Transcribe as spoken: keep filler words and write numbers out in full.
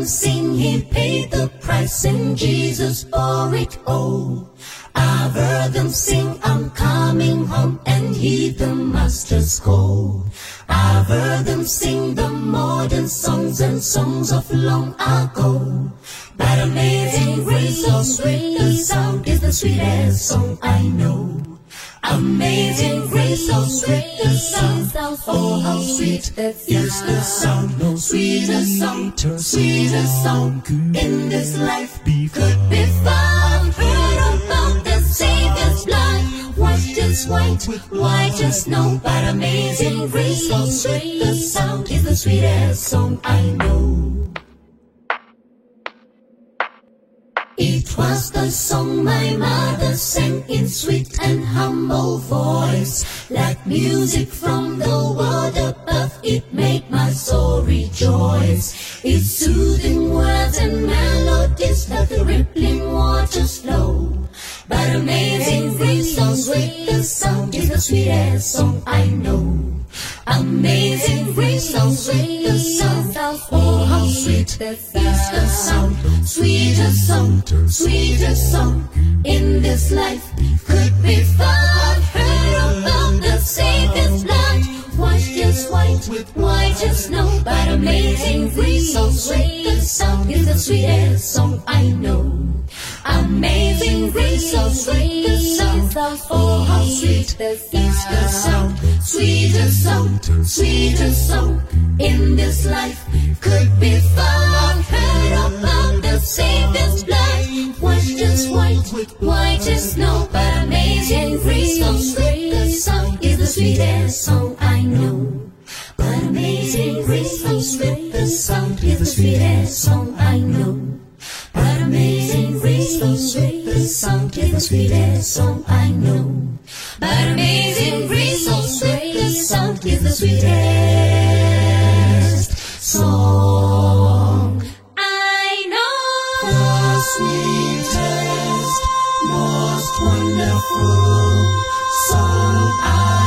sing, He paid the price and Jesus bore it all. I've heard them sing, I'm coming home, and heed the Master's call. I've heard them sing the modern songs and songs of long ago. But amazing grace, how sweet the sound, is the sweetest song I know. Amazing grace, how sweet the sound, oh how sweet is the sound. No sweeter song, sweeter song in this life could be found. Heard about the Savior's blood, washed as white, white as snow. But amazing grace, how sweet the sound, is the sweetest song I know. It was the song my mother sang in sweet and humble voice. Like music from the world above, it made my soul rejoice. Its soothing words and melodies like the rippling waters flow. But amazing grace, how sweet the sound, is the sweetest song I know. Amazing grace, how sweet the sound, oh how sweet is the sound. Sweetest song, sweetest song in this life could be found. Heard about the Savior's blood, washed as white, white as snow. But amazing grace, how sweet the sound, is the sweetest song I know. Amazing grace, how sweet the sound, oh how sweet is the sound. Sweetest song, sweetest song in this life could be found. Heard about the Savior's blood, washed as white, white as snow. But amazing grace, how sweet the sound, is the sweetest song I know. But amazing grace, how sweet the sound, is the sweetest song I know. But amazing grace, how sweet the sound, is the sweetest song I know. But amazing grace, how sweet the sound, is the sweetest song I know. The sweetest, most wonderful song I know.